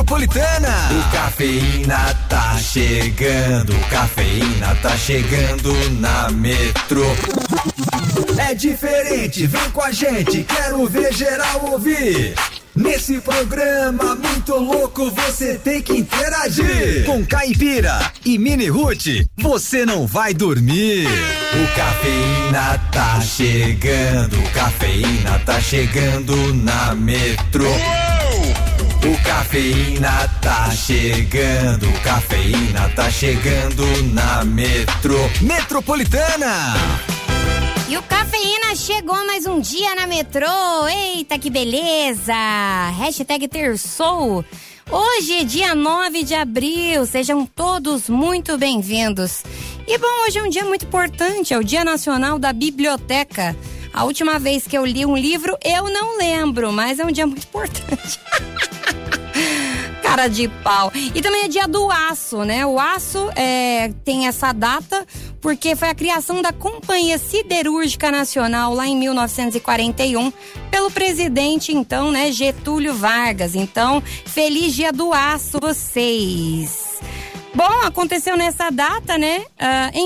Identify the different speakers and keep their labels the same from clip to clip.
Speaker 1: Metropolitana.
Speaker 2: O Cafeína tá chegando, Cafeína tá chegando na Metro.
Speaker 1: É diferente, vem com a gente, quero ver geral ouvir. Nesse programa muito louco você tem que interagir. Com Caipira e Mini Ruth, você não vai dormir.
Speaker 2: O Cafeína tá chegando, Cafeína tá chegando na Metro. O Cafeína tá chegando, Cafeína tá chegando na Metro.
Speaker 1: Metropolitana.
Speaker 3: E o Cafeína chegou mais um dia na Metrô. Eita, que beleza! Hashtag Terçou. Hoje é dia 9 de abril. Sejam todos muito bem-vindos. E bom, hoje é um dia muito importante. É o Dia Nacional da Biblioteca. A última vez que eu li um livro, eu não lembro, mas é um dia muito importante. Cara de pau. E também é dia do aço, né? O aço tem essa data porque foi a criação da Companhia Siderúrgica Nacional lá em 1941 pelo presidente, então, né, Getúlio Vargas. Então, feliz dia do aço vocês. Bom, aconteceu nessa data, né? Em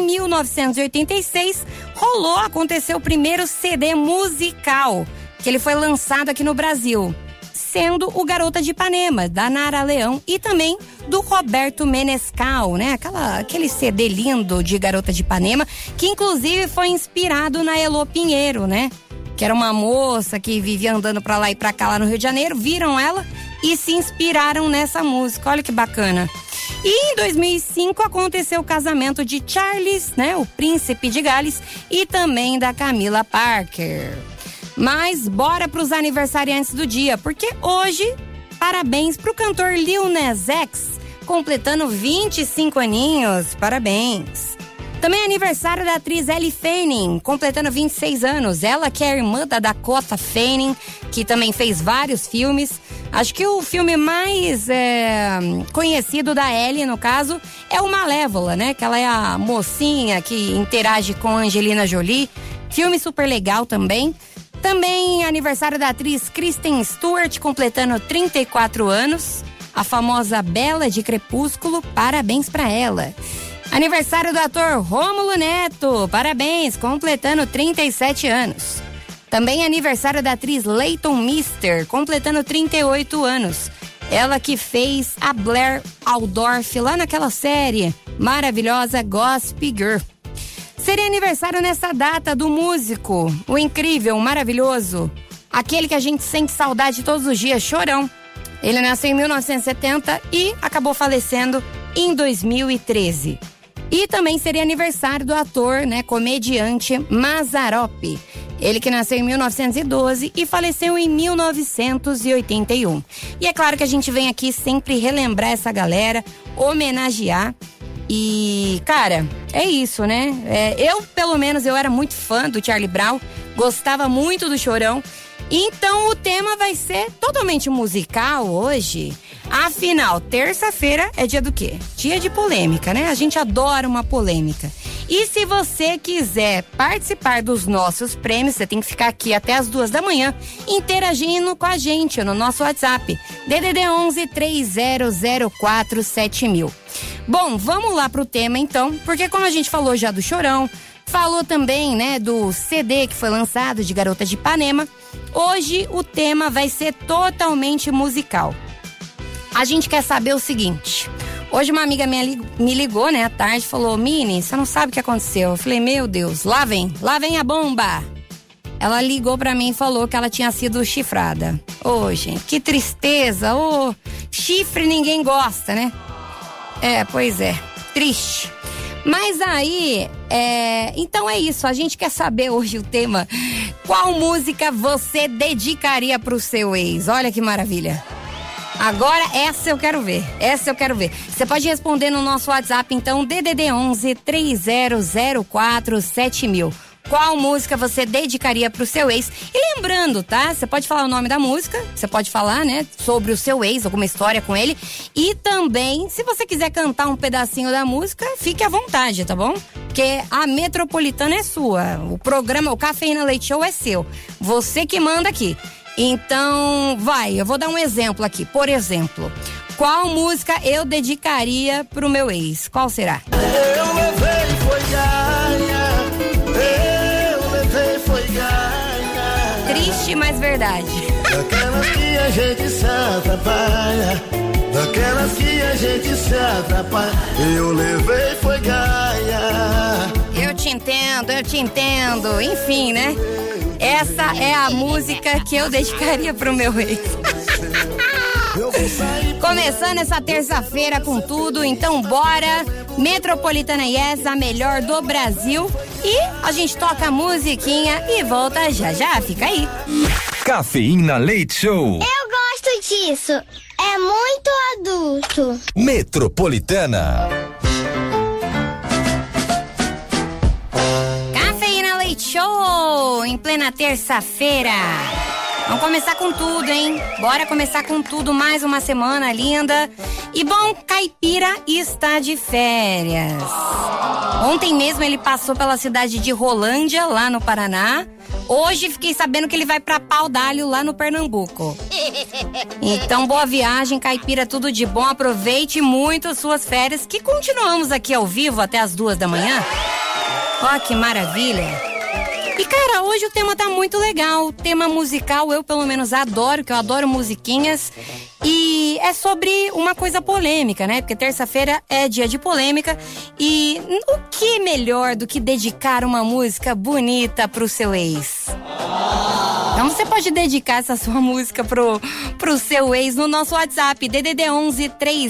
Speaker 3: 1986, aconteceu o primeiro CD musical, que ele foi lançado aqui no Brasil, sendo o Garota de Ipanema, da Nara Leão, e também do Roberto Menescal, né? Aquele CD lindo de Garota de Ipanema, que inclusive foi inspirado na Elô Pinheiro, né? Que era uma moça que vivia andando pra lá e pra cá lá no Rio de Janeiro, viram ela e se inspiraram nessa música. Olha que bacana. E em 2005 aconteceu o casamento de Charles, né? O príncipe de Gales, e também da Camila Parker. Mas bora pros aniversariantes do dia, porque hoje, parabéns pro cantor Lil Nas X, completando 25 aninhos, parabéns. Também é aniversário da atriz Elle Fanning, completando 26 anos. Ela que é irmã da Dakota Fanning, que também fez vários filmes. Acho que o filme mais conhecido da Elle, no caso, é o Malévola, né? Que ela é a mocinha que interage com a Angelina Jolie. Filme super legal também. Também aniversário da atriz Kristen Stewart, completando 34 anos. A famosa Bela de Crepúsculo, parabéns pra ela. Aniversário do ator Rômulo Neto, parabéns, completando 37 anos. Também aniversário da atriz Leighton Meester, completando 38 anos. Ela que fez a Blair Waldorf lá naquela série maravilhosa Gossip Girl. Seria aniversário nessa data do músico, o incrível, o maravilhoso, aquele que a gente sente saudade todos os dias, Chorão. Ele nasceu em 1970 e acabou falecendo em 2013. E também seria aniversário do ator, né, comediante Mazzaropi. Ele que nasceu em 1912 e faleceu em 1981. E é claro que a gente vem aqui sempre relembrar essa galera, homenagear. E, cara, é isso, né? Eu, pelo menos, eu era muito fã do Charlie Brown, gostava muito do Chorão. Então, o tema vai ser totalmente musical hoje. Afinal, terça-feira é dia do quê? Dia de polêmica, né? A gente adora uma polêmica. E se você quiser participar dos nossos prêmios, você tem que ficar aqui até as 2 da manhã, interagindo com a gente no nosso WhatsApp, DDD 11 3004 7000. Bom, vamos lá pro tema então, porque como a gente falou já do Chorão, falou também, né, do CD que foi lançado de Garota de Ipanema, hoje o tema vai ser totalmente musical. A gente quer saber o seguinte: hoje uma amiga minha me ligou, né, à tarde, falou: Mini, você não sabe o que aconteceu. Eu falei: meu Deus, lá vem a bomba. Ela ligou pra mim e falou que ela tinha sido chifrada. Ô, gente, que tristeza. Ô, chifre ninguém gosta, né? Pois é, triste. Mas aí, então é isso, a gente quer saber hoje o tema: qual música você dedicaria pro seu ex? Olha que maravilha. Agora essa eu quero ver. Você pode responder no nosso WhatsApp, então, DDD 11 3004 7000. Qual música você dedicaria pro seu ex? E lembrando, tá? Você pode falar o nome da música, você pode falar, né, sobre o seu ex, alguma história com ele. E também, se você quiser cantar um pedacinho da música, fique à vontade, tá bom? Porque a Metropolitana é sua. O programa, o Cafeína Leite Show é seu. Você que manda aqui. Então, eu vou dar um exemplo aqui. Por exemplo, Qual música eu dedicaria pro meu ex? Qual será?
Speaker 4: Eu levei foi gaia, eu levei foi gaia.
Speaker 3: Triste, mas verdade.
Speaker 4: Daquelas que a gente se atrapalha, daquelas que a gente se atrapalha. Eu levei foi gaia.
Speaker 3: Eu te entendo. Enfim, né? Essa é a música que eu dedicaria pro meu ex. Começando essa terça-feira com tudo, então bora. Metropolitana Yes, a melhor do Brasil. E a gente toca a musiquinha e volta já, fica aí.
Speaker 1: Cafeína Leite Show.
Speaker 5: Eu gosto disso. É muito adulto.
Speaker 1: Metropolitana.
Speaker 3: Cafeína Leite Show, em plena terça-feira. Vamos começar com tudo, hein? Bora começar com tudo, mais uma semana linda. E bom, Caipira está de férias. Ontem mesmo ele passou pela cidade de Rolândia, lá no Paraná. Hoje fiquei sabendo que ele vai pra Pau d'Alho, lá no Pernambuco. Então, boa viagem, Caipira, tudo de bom. Aproveite muito as suas férias, que continuamos aqui ao vivo até as 2 da manhã. Ó, que maravilha. E, cara, hoje o tema tá muito legal. Tema musical, eu pelo menos adoro, que eu adoro musiquinhas. E é sobre uma coisa polêmica, né? Porque terça-feira é dia de polêmica. E o que melhor do que dedicar uma música bonita pro seu ex? Então você pode dedicar essa sua música pro seu ex no nosso WhatsApp, DDD 11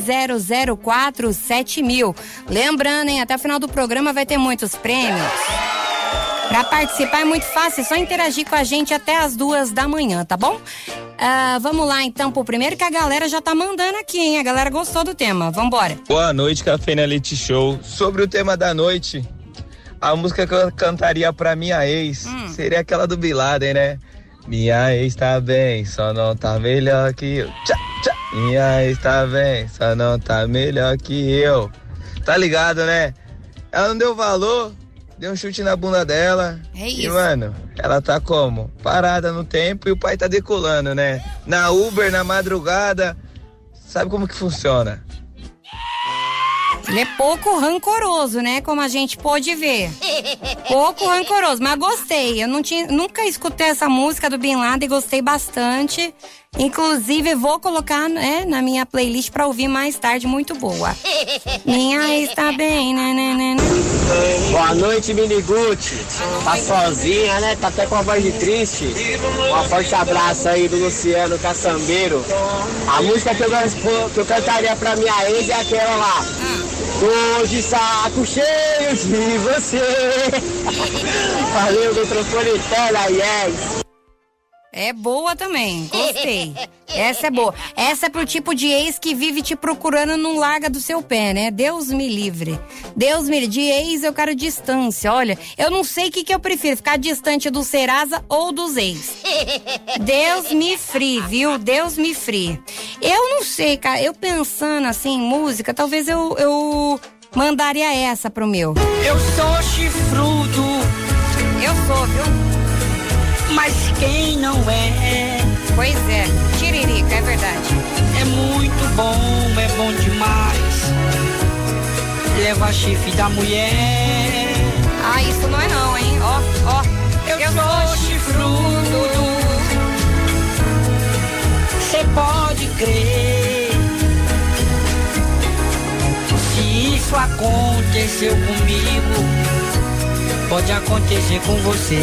Speaker 3: 3004 7000. Lembrando, hein, até o final do programa vai ter muitos prêmios. Pra participar é muito fácil, é só interagir com a gente até as 2 da manhã, tá bom? Vamos lá então pro primeiro, que a galera já tá mandando aqui, hein? A galera gostou do tema, vambora.
Speaker 6: Boa noite, Cafeína Leite Show. Sobre o tema da noite, a música que eu cantaria pra minha ex seria aquela do Bin Laden, né? Minha ex tá bem, só não tá melhor que eu. Tchá, tchá. Minha ex tá bem, só não tá melhor que eu. Tá ligado, né? Ela não deu valor, deu um chute na bunda dela.
Speaker 3: É isso.
Speaker 6: E, mano, ela tá como? Parada no tempo e o pai tá decolando, né? Na Uber, na madrugada. Sabe como que funciona?
Speaker 3: Ele é pouco rancoroso, né? Como a gente pôde ver. Pouco rancoroso, mas gostei. Eu nunca escutei essa música do Bin Laden e gostei bastante. Inclusive, vou colocar, né, na minha playlist pra ouvir mais tarde, muito boa. Minha ex tá bem, né.
Speaker 7: Boa noite, Mini Gucci. Tá sozinha, né? Tá até com a voz de triste. Um forte abraço aí do Luciano Caçambeiro. A música que eu cantaria pra minha ex é aquela lá. Tô de saco cheio de você. Valeu, Metropolitana, yes.
Speaker 3: É boa também, gostei. Essa é boa. Essa é pro tipo de ex que vive te procurando, não larga do seu pé, né? Deus me livre. Deus me livre. De ex eu quero distância. Olha, eu não sei o que eu prefiro, ficar distante do Serasa ou dos ex. Deus me free, viu? Deus me free. Eu não sei, cara. Eu pensando assim em música, talvez eu mandaria essa pro meu.
Speaker 8: Eu sou chifrudo.
Speaker 3: Eu sou, viu?
Speaker 8: Mas quem não é?
Speaker 3: Pois é, tiririca, é verdade.
Speaker 8: É muito bom, é bom demais. Leva chifre da mulher.
Speaker 3: Ah, isso não é não, hein? Ó.
Speaker 8: Eu sou chifrudo. Cê pode crer. Se isso aconteceu comigo, pode acontecer com você.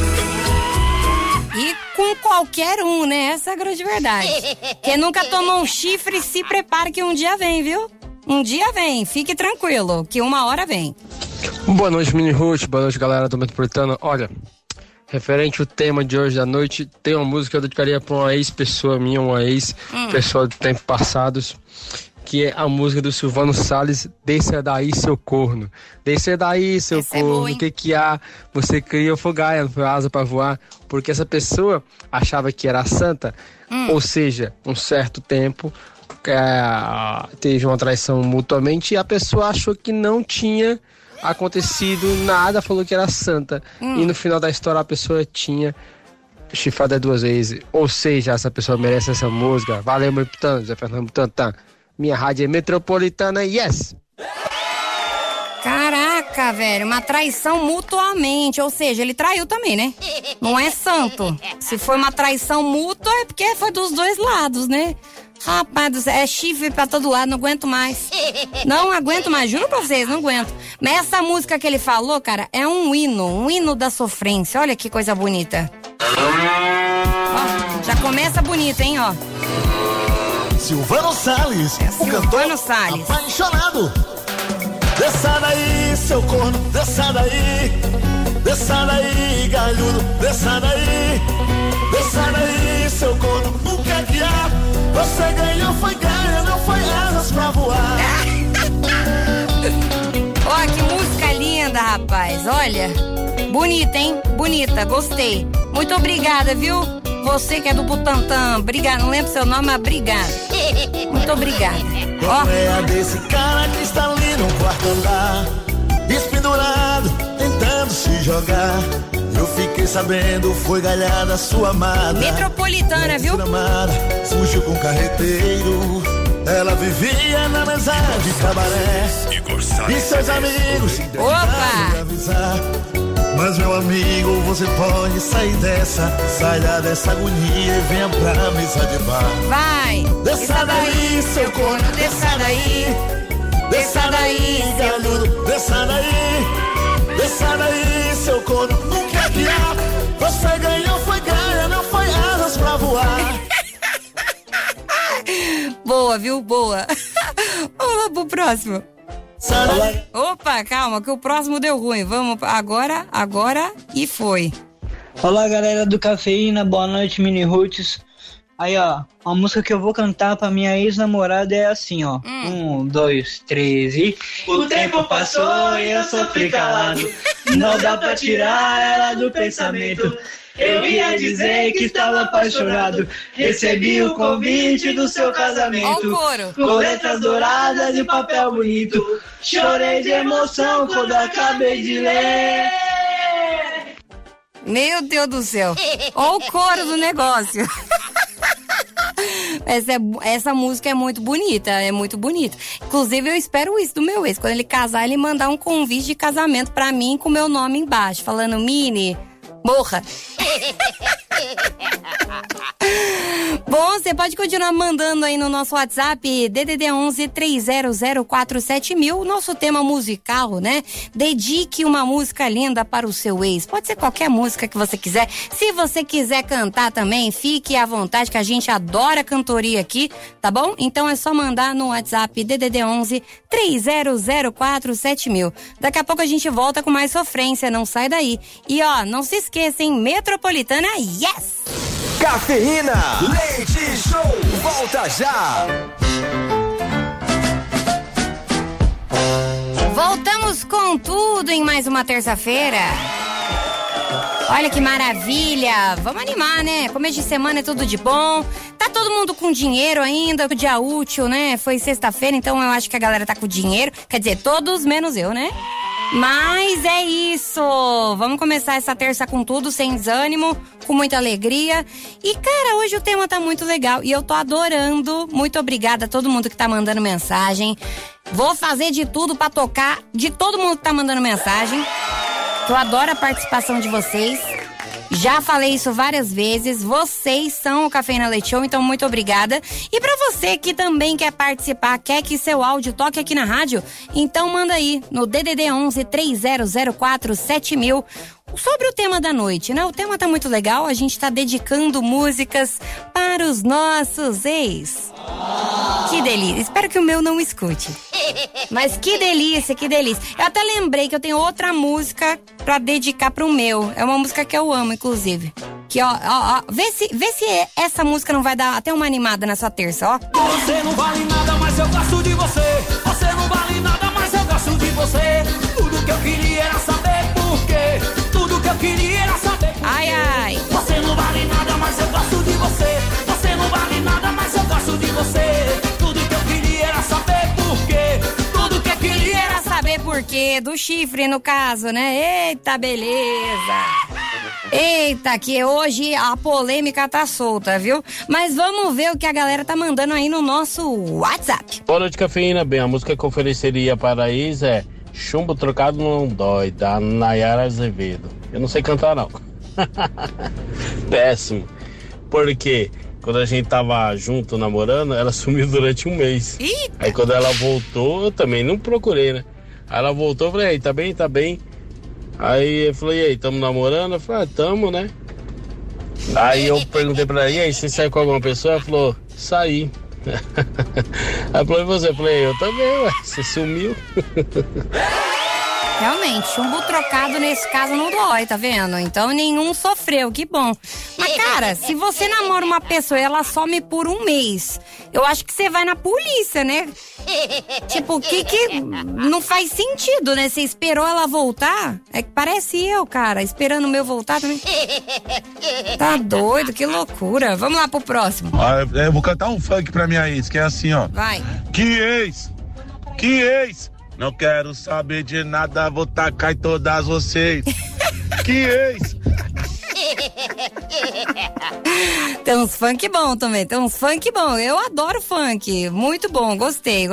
Speaker 3: E com qualquer um, né? Essa é a grande verdade. Quem nunca tomou um chifre, se prepare que um dia vem, viu? Um dia vem, fique tranquilo, que uma hora vem.
Speaker 9: Boa noite, Mini Ruth, boa noite, galera do Metropolitana. Olha, referente ao tema de hoje da noite, tem uma música que eu dedicaria pra uma ex-pessoa minha, uma ex-pessoa de tempos passados, que é a música do Silvano Salles, Desça daí, seu corno. Desça daí, seu
Speaker 3: essa
Speaker 9: corno,
Speaker 3: é boa,
Speaker 9: o que há? Você cria fogaia, não foi asa pra voar, porque essa pessoa achava que era santa, ou seja, um certo tempo, teve uma traição mutuamente e a pessoa achou que não tinha acontecido nada, falou que era santa. E no final da história a pessoa tinha chifrada 2 vezes. Ou seja, essa pessoa merece essa música. Valeu, meu putano, Zé Fernando Tantan. Minha rádio é Metropolitana, yes!
Speaker 3: Caraca, velho, uma traição mutuamente, ou seja, ele traiu também, né? Não é santo. Se foi uma traição mútua é porque foi dos dois lados, né? Rapaz do céu, é chifre pra todo lado, não aguento mais. Não aguento mais, juro pra vocês, não aguento. Mas essa música que ele falou, cara, é um hino da sofrência. Olha que coisa bonita. Ó, já começa bonita, hein, ó.
Speaker 4: Silvano Salles, o cantor
Speaker 3: Salles.
Speaker 4: Apaixonado. Desça daí, seu corno, desça daí. Desça daí, galhudo, desça daí. Desça daí, seu corno, nunca que há. Você ganhou, foi ganha, não foi asas pra voar.
Speaker 3: Ó, que música linda, rapaz, olha. Bonita, hein? Bonita, gostei. Muito obrigada, viu? Você que é do Butantã, obrigada, não lembro seu nome, mas obrigada. Muito obrigada. Ó.
Speaker 4: É a desse cara que está ali no quarto andar, despendurado, tentando se jogar. Eu fiquei sabendo, foi galhada sua amada.
Speaker 3: Metropolitana, viu?
Speaker 4: Amada, fugiu com carreteiro. Ela vivia na mesa de cabaré e seus amigos.
Speaker 3: Opa!
Speaker 4: Avisar. Mas meu amigo, você pode sair dessa. Saia dessa agonia e venha pra mesa de bar.
Speaker 3: Vai!
Speaker 4: Desça daí, seu corno, desça daí. Desça daí, galhudo, desça daí. Desça daí, seu corno, nunca que há. Você ganhou, foi ganha, não foi asas pra voar.
Speaker 3: Boa, viu? Boa. Vamos lá pro próximo. Opa, calma, que o próximo deu ruim. Vamos agora e foi.
Speaker 10: Olá, galera do Cafeína, boa noite, Mini Roots. Aí, ó, a música que eu vou cantar pra minha ex-namorada é assim, ó. 1, 2, 3 e... O tempo passou e eu sofri calado. Não dá pra tirar ela do pensamento. Eu ia dizer que estava apaixonado. Recebi o convite do seu casamento. Com letras douradas e papel bonito. Chorei de emoção quando acabei de ler.
Speaker 3: Meu Deus do céu. Olha o coro do negócio. Essa música é muito bonita, Inclusive, eu espero isso do meu ex. Quando ele casar, ele mandar um convite de casamento pra mim com meu nome embaixo, falando, Mini, morra. Bom, você pode continuar mandando aí no nosso WhatsApp DDD 11 30047000, nosso tema musical, né? Dedique uma música linda para o seu ex. Pode ser qualquer música que você quiser. Se você quiser cantar também, fique à vontade, que a gente adora cantoria aqui, tá bom? Então é só mandar no WhatsApp DDD 11 30047000. Daqui a pouco a gente volta com mais sofrência, não sai daí. E ó, não se esqueça, hein? Metropolitana, yes!
Speaker 1: Cafeína, leite show, volta já!
Speaker 3: Voltamos com tudo em mais uma terça-feira. Olha que maravilha! Vamos animar, né? Começo de semana é tudo de bom. Tá todo mundo com dinheiro ainda, o dia útil, né? Foi sexta-feira, então eu acho que a galera tá com dinheiro. Quer dizer, todos menos eu, né? Mas é isso, vamos começar essa terça com tudo, sem desânimo, com muita alegria. E cara, hoje o tema tá muito legal e eu tô adorando. Muito obrigada a todo mundo que tá mandando mensagem. Vou fazer de tudo pra tocar de todo mundo que tá mandando mensagem. Eu adoro a participação de vocês. Já falei isso várias vezes, vocês são o Cafeína Leite Show, então muito obrigada. E pra você que também quer participar, quer que seu áudio toque aqui na rádio, então manda aí no DDD 11 30047000 sobre o tema da noite, né? O tema tá muito legal, a gente tá dedicando músicas para os nossos ex. Que delícia, espero que o meu não escute. Mas que delícia, que delícia. Eu até lembrei que eu tenho outra música pra dedicar pro meu. É uma música que eu amo, inclusive. Que ó, vê se essa música não vai dar até uma animada nessa terça, ó.
Speaker 11: Você não vale nada, mas eu gosto de você. Você não vale nada, mas eu gosto de você. Tudo que eu queria era saber por quê. Tudo que eu queria era saber por quê.
Speaker 3: Ai, ai.
Speaker 11: Você não vale nada, mas eu gosto de você. Você não vale nada, mas eu gosto de você. Tudo que eu queria era saber por quê. Tudo que eu queria era
Speaker 3: saber por quê. Do chifre, no caso, né? Eita, beleza. Eita, que hoje a polêmica tá solta, viu? Mas vamos ver o que a galera tá mandando aí no nosso WhatsApp.
Speaker 12: Boa noite, cafeína. Bem, a música que eu ofereceria para a Isa é Chumbo Trocado Não Dói, da Nayara Azevedo. Eu não sei cantar, não. Péssimo. Porque quando a gente tava junto, namorando, ela sumiu durante um mês.
Speaker 3: Eita.
Speaker 12: Aí quando ela voltou, eu também não procurei, né? Aí ela voltou, eu falei, ei, tá bem, tá bem. Aí eu falei, e aí, tamo namorando? Eu falei, ah, tamo, né? Aí eu perguntei pra ela, e aí, você saiu com alguma pessoa? Ela falou, saí. Aí falou, e você? Eu falei, eu também, ué, você sumiu.
Speaker 3: Realmente, chumbo trocado nesse caso não dói, tá vendo? Então nenhum sofreu, que bom. Mas cara, se você namora uma pessoa e ela some por um mês, eu acho que você vai na polícia, né? Tipo, que não faz sentido, né? Você esperou ela voltar? É que parece eu, cara, esperando o meu voltar também. Tá doido, que loucura. Vamos lá pro próximo.
Speaker 13: Eu vou cantar um funk pra minha ex, que é assim, ó.
Speaker 3: Vai.
Speaker 13: Que ex? Que ex? Não quero saber de nada, vou tacar em todas vocês. Que ex?
Speaker 3: Tem uns funk bom também, tem uns funk bom. Eu adoro funk, muito bom, gostei.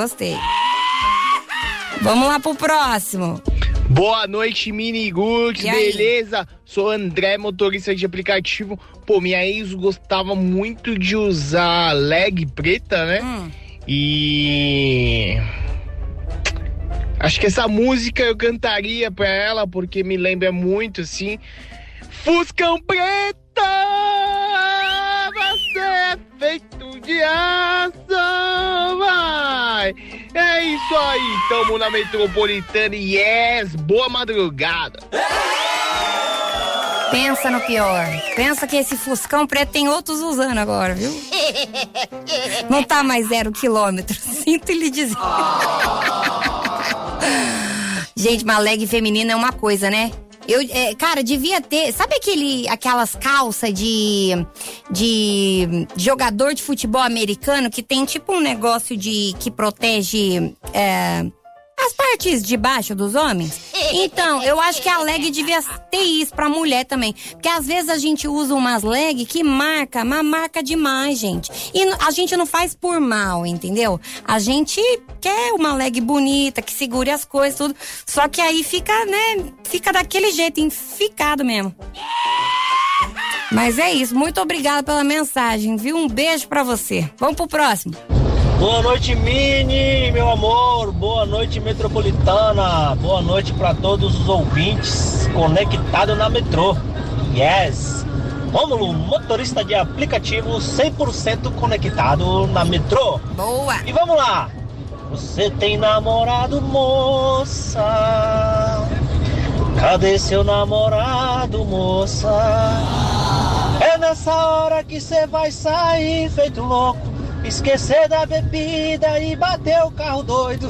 Speaker 3: Vamos lá pro próximo.
Speaker 14: Boa noite, Miniguts, beleza? Sou André, motorista de aplicativo. Pô, minha ex gostava muito de usar leg preta, né? E... acho que essa música eu cantaria pra ela, porque me lembra muito, assim. Fuscão preta, você é feito de aço, vai. É isso aí, tamo na Metropolitana e yes, boa madrugada.
Speaker 3: Pensa no pior. Pensa que esse Fuscão preto tem outros usando agora, viu? Não tá mais 0 quilômetro, sinto lhe dizer. Gente, mas leg feminina é uma coisa, né? Cara, devia ter... Sabe aquelas calças de jogador de futebol americano que tem tipo um negócio que protege... as partes de baixo dos homens? Então, eu acho que a leg devia ter isso pra mulher também. Porque às vezes a gente usa umas leg que marca demais, gente. E a gente não faz por mal, entendeu? A gente quer uma leg bonita, que segure as coisas, tudo. Só que aí fica, né? Fica daquele jeito, enficado mesmo. Mas é isso, muito obrigada pela mensagem, viu? Um beijo pra você. Vamos pro próximo.
Speaker 15: Boa noite, Mini, meu amor. Boa noite, Metropolitana. Boa noite para todos os ouvintes conectados na metrô. Yes. Rômulo, motorista de aplicativo 100% conectado na metrô.
Speaker 3: Boa.
Speaker 15: E vamos lá. Você tem namorado, moça? Cadê seu namorado, moça? É nessa hora que você vai sair feito louco. Esquecer da bebida e bater o carro doido.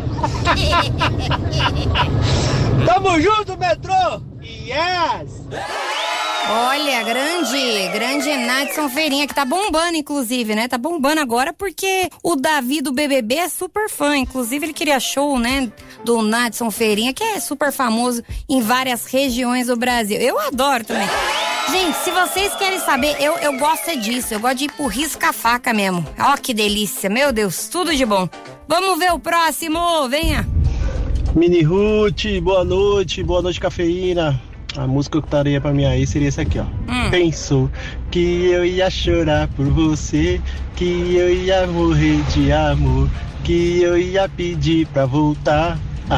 Speaker 15: Tamo junto, metrô! Yes!
Speaker 3: Olha, grande Nadson Feirinha, que tá bombando, inclusive, né? Tá bombando agora porque o Davi do BBB é super fã. Inclusive, ele queria show, né? Do Nadson Feirinha, que é super famoso em várias regiões do Brasil. Eu adoro também. Gente, se vocês querem saber, eu gosto disso. Eu gosto de ir pro risca-faca mesmo. Ó, que delícia. Meu Deus, tudo de bom. Vamos ver o próximo. Venha.
Speaker 16: Mini Ruth, boa noite, cafeína. A música que eu cantaria pra minha ex seria essa aqui, ó. Pensou que eu ia chorar por você, que eu ia morrer de amor, que eu ia pedir pra voltar.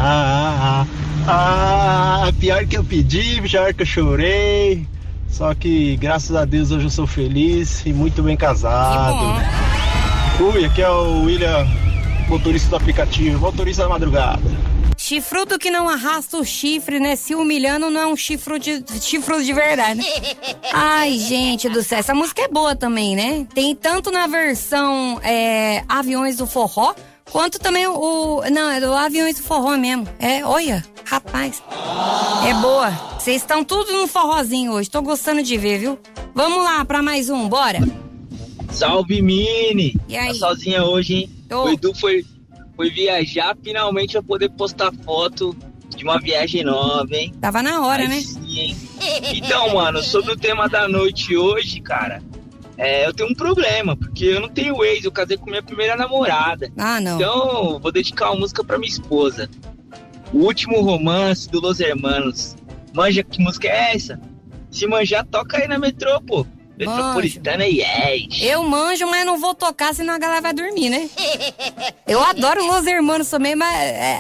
Speaker 16: Pior que eu pedi, pior que eu chorei. Só que, graças a Deus, hoje eu sou feliz e muito bem casado. Ui, aqui é o William, motorista do aplicativo, motorista da madrugada.
Speaker 3: Chifrudo que não arrasta o chifre, né? Se humilhando não é um chifrudo de verdade, né? Ai, gente do céu, essa música é boa também, né? Tem tanto na versão Aviões do Forró, quanto também não, é do Aviões do Forró mesmo. Olha, rapaz, é boa. Vocês estão tudo no forrozinho hoje, tô gostando de ver, viu? Vamos lá pra mais um, bora.
Speaker 17: Salve, Mini!
Speaker 3: E aí?
Speaker 17: Tá sozinha hoje, hein? O Edu foi viajar, finalmente eu poder postar foto de uma viagem nova, hein?
Speaker 3: Tava na hora, né?
Speaker 17: Sim, hein? Então, mano, sobre o tema da noite hoje, cara, eu tenho um problema, porque eu não tenho ex, eu casei com minha primeira namorada.
Speaker 3: Ah, não.
Speaker 17: Então, vou dedicar uma música pra minha esposa. O Último Romance, do Los Hermanos. Manja, que música é essa? Se manjar, toca aí na metrô, pô. Metropolitana, yes.
Speaker 3: Eu manjo, mas não vou tocar, senão a galera vai dormir, né? Eu adoro Los Hermanos também, mas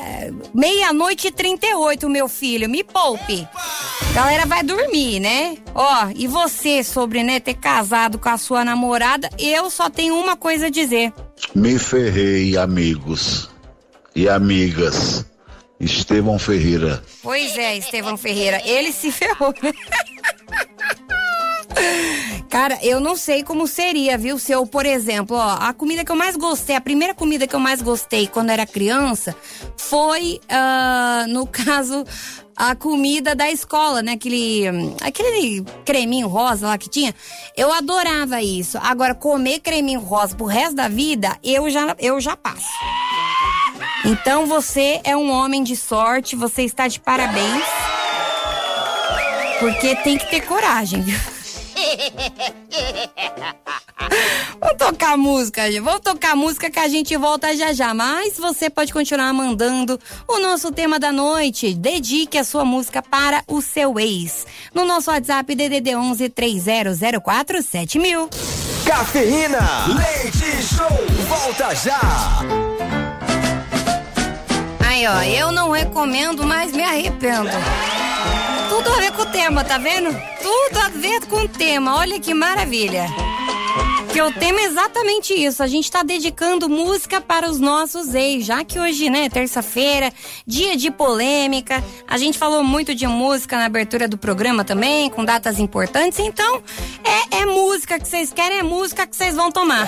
Speaker 3: 00:38, meu filho, me poupe. Galera vai dormir, né? Ó, e você sobre, né, ter casado com a sua namorada, eu só tenho uma coisa a dizer.
Speaker 18: Me ferrei, amigos e amigas. Estevão Ferreira.
Speaker 3: Pois é, Estevão Ferreira, ele se ferrou, né? Cara, eu não sei como seria, viu? Se eu, por exemplo, ó, a comida que eu mais gostei, a primeira comida que eu mais gostei quando era criança foi, no caso, a comida da escola, né? Aquele creminho rosa lá que tinha. Eu adorava isso. Agora, comer creminho rosa pro resto da vida, eu já passo. Então, você é um homem de sorte, você está de parabéns. Porque tem que ter coragem, viu? Vamos tocar música, gente. Vamos tocar música que a gente volta já. Mas você pode continuar mandando o nosso tema da noite. Dedique a sua música para o seu ex. No nosso WhatsApp, DDD 11 3004 7000.
Speaker 1: Cafeína, leite show, volta já.
Speaker 3: Aí, ó, eu não recomendo, mas me arrependo. Tudo a ver com o tema, tá vendo? Tudo a ver com o tema, olha que maravilha. Que o tema é exatamente isso, a gente tá dedicando música para os nossos ex, já que hoje, né, terça-feira, dia de polêmica, a gente falou muito de música na abertura do programa também, com datas importantes, então é música que vocês querem, é música que vocês vão tomar.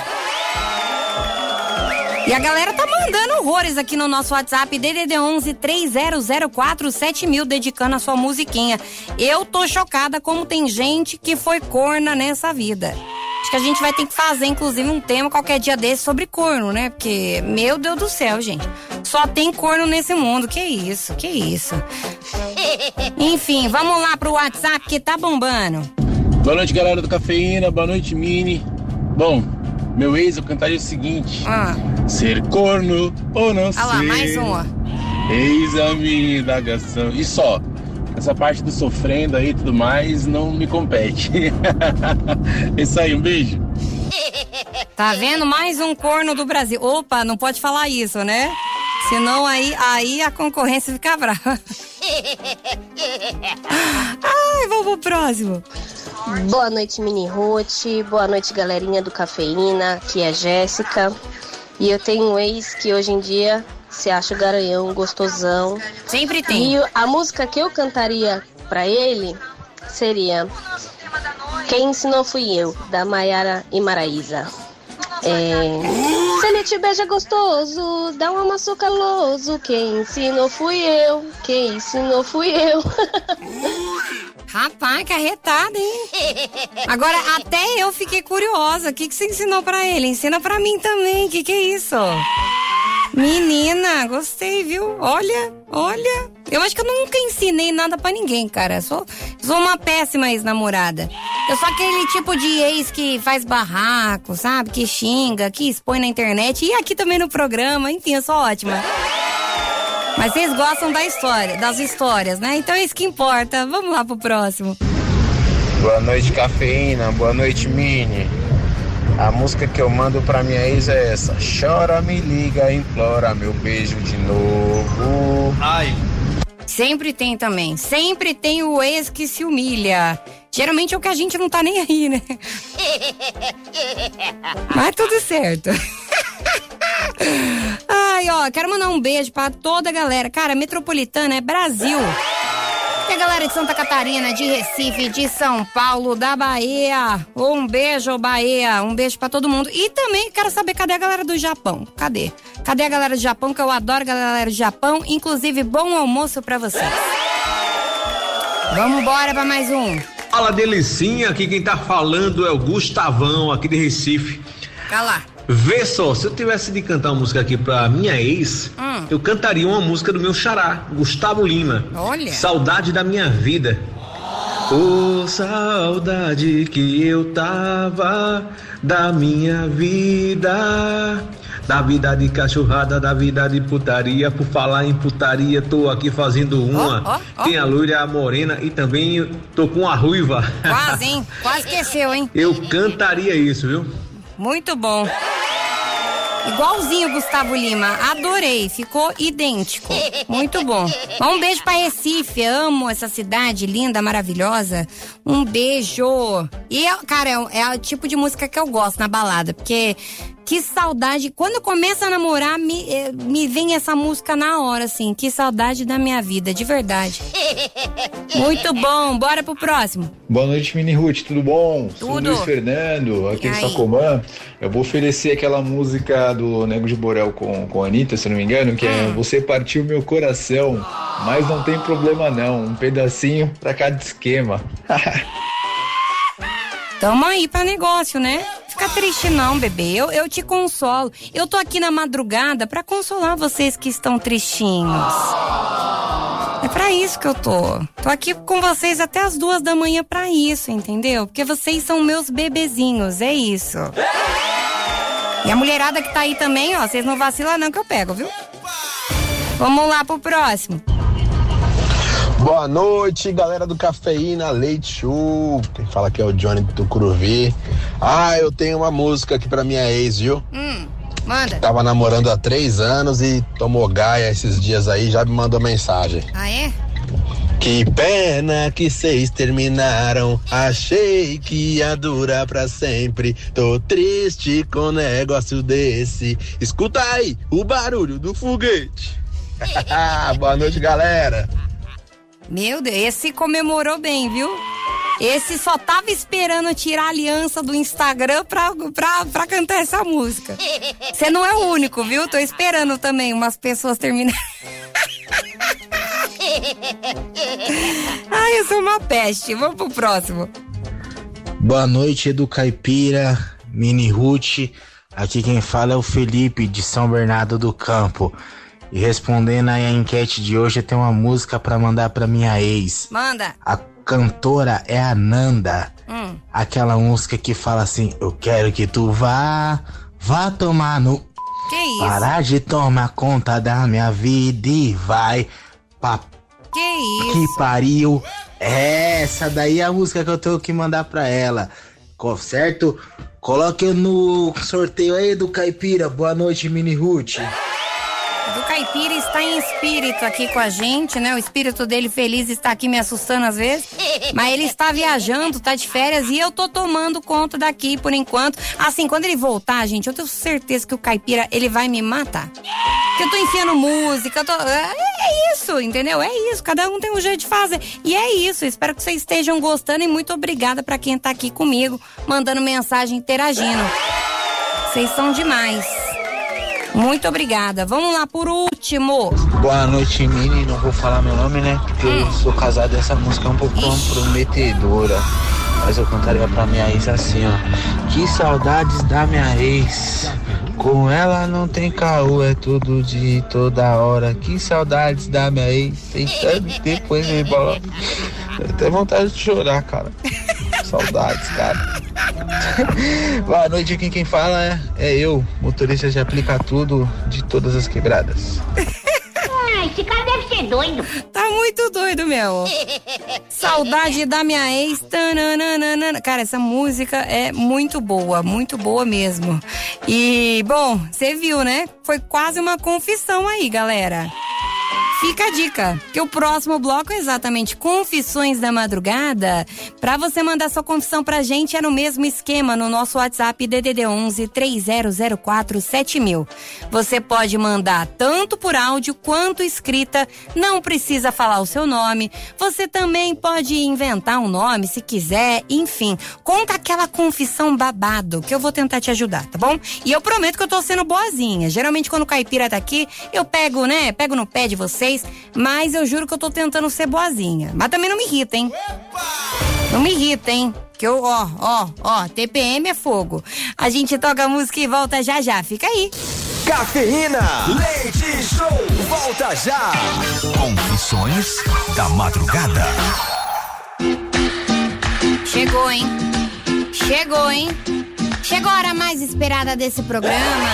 Speaker 3: E a galera tá mandando horrores aqui no nosso WhatsApp, DDD 11 3004 7000, dedicando a sua musiquinha. Eu tô chocada como tem gente que foi corna nessa vida. Acho que a gente vai ter que fazer, inclusive, um tema qualquer dia desse sobre corno, né? Porque, meu Deus do céu, gente. Só tem corno nesse mundo. Que isso, que isso. Enfim, vamos lá pro WhatsApp que tá bombando.
Speaker 12: Boa noite, galera do Cafeína. Boa noite, Mini. Bom, meu ex, eu cantaria o seguinte. Ser corno ou não ser.
Speaker 3: Olha lá, mais uma.
Speaker 12: Eis a minha indagação. E só. Essa parte do sofrendo aí e tudo mais não me compete. Isso aí, um beijo.
Speaker 3: Tá vendo? Mais um corno do Brasil. Opa, não pode falar isso, né? Senão aí a concorrência fica brava. Ai, vamos pro próximo.
Speaker 19: Boa noite, Mini Ruth. Boa noite, galerinha do Cafeína. Aqui é Jéssica. E eu tenho um ex que hoje em dia se acha garanhão, gostosão.
Speaker 3: Sempre tem.
Speaker 19: E a música que eu cantaria pra ele seria Quem Ensinou Fui Eu, da Maiara e Maraísa. Se ele te beija gostoso, dá um amasso caloso. Quem ensinou fui eu, quem ensinou fui eu.
Speaker 3: Rapaz, que arretada, hein? Agora, até eu fiquei curiosa. O que você ensinou pra ele? Ensina pra mim também. O que é isso? Menina, gostei, viu? Olha. Eu acho que eu nunca ensinei nada pra ninguém, cara. Sou uma péssima ex-namorada. Eu sou aquele tipo de ex que faz barraco, sabe? Que xinga, que expõe na internet. E aqui também no programa. Enfim, eu sou ótima. Mas vocês gostam das histórias, né? Então é isso que importa. Vamos lá pro próximo.
Speaker 20: Boa noite, Cafeína. Boa noite, Mini. A música que eu mando pra minha ex é essa. Chora, me liga, implora meu beijo de novo.
Speaker 3: Ai. Sempre tem também. Sempre tem o ex que se humilha. Geralmente é o que a gente não tá nem aí, né? Mas tudo certo. Ai, ó, quero mandar um beijo pra toda a galera. Cara, Metropolitana é Brasil. E a galera de Santa Catarina, de Recife, de São Paulo, da Bahia. Um beijo, Bahia. Um beijo pra todo mundo. E também quero saber, cadê a galera do Japão? Cadê? Cadê a galera do Japão? Que eu adoro a galera do Japão. Inclusive, bom almoço pra vocês. Vamos embora pra mais um.
Speaker 21: Fala, delicinha. Aqui quem tá falando é o Gustavão, aqui de Recife.
Speaker 3: Cala.
Speaker 21: Vê só, se eu tivesse de cantar uma música aqui pra minha ex, eu cantaria uma música do meu xará, Gustavo Lima.
Speaker 3: Olha.
Speaker 21: Saudade da Minha Vida. Ô, saudade que eu tava da minha vida, da vida de cachorrada, da vida de putaria. Por falar em putaria, tô aqui fazendo uma. Tem a loira, a morena e também tô com a ruiva.
Speaker 3: Quase, hein? Quase esqueceu, hein?
Speaker 21: Eu cantaria isso, viu?
Speaker 3: Muito bom. Igualzinho Gustavo Lima, adorei, ficou idêntico, muito bom. Um beijo pra Recife, amo essa cidade linda, maravilhosa, um beijo. E, cara, é o tipo de música que eu gosto na balada, porque que saudade, quando eu começo a namorar, me vem essa música na hora, assim, que saudade da minha vida, de verdade. Muito bom, bora pro próximo.
Speaker 2: Boa noite, Mini Ruth, tudo bom?
Speaker 3: Tudo.
Speaker 2: Sou Luiz Fernando, aqui de Sacomã. Eu vou oferecer aquela música do Nego de Borel com a Anitta, se não me engano, que é Você Partiu Meu Coração, mas não tem problema não, um pedacinho pra cada esquema.
Speaker 3: Tamo aí pra negócio, né? Fica triste não, bebê, eu te consolo. Eu tô aqui na madrugada pra consolar vocês que estão tristinhos. É pra isso que eu tô. Tô aqui com vocês até as 2 da manhã pra isso, entendeu? Porque vocês são meus bebezinhos, é isso. E a mulherada que tá aí também, ó, vocês não vacilam não que eu pego, viu? Vamos lá pro próximo.
Speaker 22: Boa noite, galera do Cafeína Leite Show. Quem fala aqui é o Johnny do Tucuruvi. Eu tenho uma música aqui pra minha ex, viu?
Speaker 3: Manda.
Speaker 22: Tava namorando há 3 anos e tomou gaia esses dias aí, já me mandou mensagem.
Speaker 3: Ah, é?
Speaker 22: Que pena que vocês terminaram, achei que ia durar pra sempre. Tô triste com um negócio desse. Escuta aí o barulho do foguete. Boa noite, galera.
Speaker 3: Meu Deus, esse comemorou bem, viu? Esse só tava esperando tirar a aliança do Instagram pra cantar essa música. Você não é o único, viu? Tô esperando também umas pessoas terminarem. Ai, eu sou uma peste. Vamos pro próximo.
Speaker 23: Boa noite, Edu Caipira, Mini Ruth. Aqui quem fala é o Felipe, de São Bernardo do Campo. E respondendo aí a enquete de hoje, eu tenho uma música pra mandar pra minha ex.
Speaker 3: Manda.
Speaker 23: A cantora é a Nanda. Aquela música que fala assim: eu quero que tu vá tomar no...
Speaker 3: Que isso?
Speaker 23: Parar de tomar conta da minha vida e vai pra...
Speaker 3: Que isso?
Speaker 23: Que pariu. Essa daí é a música que eu tenho que mandar pra ela. Certo? Coloque no sorteio aí do Caipira. Boa noite, Mini Ruth.
Speaker 3: Do Caipira está em espírito aqui com a gente, né? O espírito dele feliz está aqui me assustando às vezes. Mas ele está viajando, tá de férias e eu tô tomando conta daqui por enquanto. Assim, quando ele voltar, gente, eu tenho certeza que o Caipira, ele vai me matar. Que eu tô enfiando música, é isso, entendeu? É isso, cada um tem um jeito de fazer. E é isso, espero que vocês estejam gostando e muito obrigada pra quem tá aqui comigo, mandando mensagem, interagindo. Vocês são demais. Muito obrigada. Vamos lá por último.
Speaker 23: Boa noite, Mini. Não vou falar meu nome, né? Porque eu sou casado e essa música é um pouco comprometedora. Mas eu cantaria pra minha ex assim, ó. Que saudades da minha ex. Com ela não tem caô, é todo dia, toda hora. Que saudades da minha ex. Tem tanto tempo em me bola. Eu tenho vontade de chorar, cara. Saudades, cara. Boa noite, aqui quem fala é eu, motorista de Aplica Tudo de todas as quebradas.
Speaker 3: Esse cara deve ser doido. Tá muito doido, meu. Saudade da minha ex. Tananana. Cara, essa música é muito boa mesmo. E, bom, você viu, né? Foi quase uma confissão aí, galera. Fica a dica, que o próximo bloco é exatamente Confissões da Madrugada. Pra você mandar sua confissão pra gente é no mesmo esquema no nosso WhatsApp DDD 11 3004 7000. Você pode mandar tanto por áudio quanto escrita, não precisa falar o seu nome. Você também pode inventar um nome se quiser, enfim. Conta aquela confissão babado que eu vou tentar te ajudar, tá bom? E eu prometo que eu tô sendo boazinha. Geralmente quando o Caipira tá aqui, eu pego no pé de vocês. Mas eu juro que eu tô tentando ser boazinha. Mas também não me irrita, hein? Não me irrita, hein? Que eu, TPM é fogo. A gente toca a música e volta já já. Fica aí.
Speaker 1: Cafeína, Leite Show, volta já. Confissões da Madrugada.
Speaker 3: Chegou, hein? Chegou a hora mais esperada desse programa.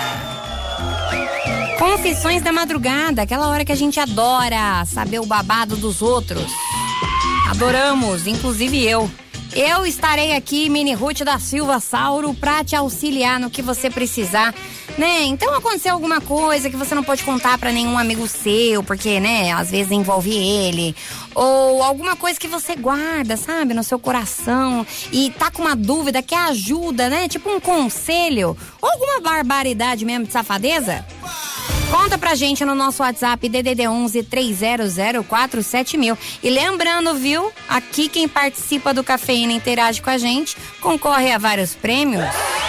Speaker 3: Confissões da Madrugada, aquela hora que a gente adora saber o babado dos outros. Adoramos, inclusive eu. Eu estarei aqui, Mini Ruth da Silva Sauro, pra te auxiliar no que você precisar, né? Então aconteceu alguma coisa que você não pode contar pra nenhum amigo seu, porque, né, às vezes envolve ele. Ou alguma coisa que você guarda, sabe, no seu coração e tá com uma dúvida, quer ajuda, né? Tipo um conselho, ou alguma barbaridade mesmo de safadeza. Conta pra gente no nosso WhatsApp DDD 11 3004 7000. E lembrando, viu? Aqui quem participa do Cafeína e interage com a gente concorre a vários prêmios.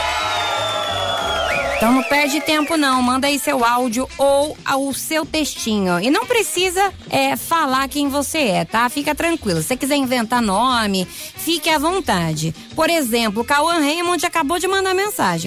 Speaker 3: Então não perde tempo não, manda aí seu áudio ou o seu textinho. E não precisa falar quem você é, tá? Fica tranquilo. Se você quiser inventar nome, fique à vontade. Por exemplo, o Cauã Raymond acabou de mandar mensagem.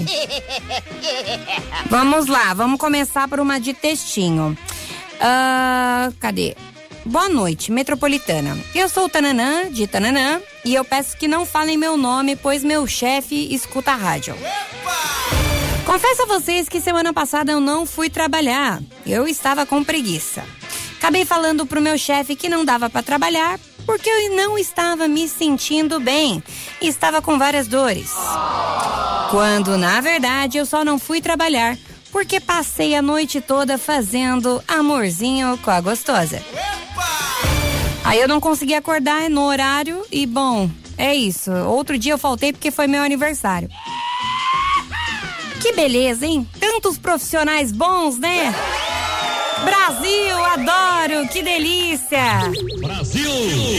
Speaker 3: Vamos lá, vamos começar por uma de textinho. Cadê? Boa noite, Metropolitana. Eu sou o Tananã, de Tananã, e eu peço que não falem meu nome, pois meu chefe escuta a rádio. Confesso a vocês que semana passada eu não fui trabalhar. Eu estava com preguiça. Acabei falando pro meu chefe que não dava para trabalhar porque eu não estava me sentindo bem e estava com várias dores. Quando, na verdade, eu só não fui trabalhar porque passei a noite toda fazendo amorzinho com a gostosa. Aí eu não consegui acordar no horário e, bom, é isso. Outro dia eu faltei porque foi meu aniversário. Que beleza, hein? Tantos profissionais bons, né? Brasil, adoro, que delícia!
Speaker 11: Brasil!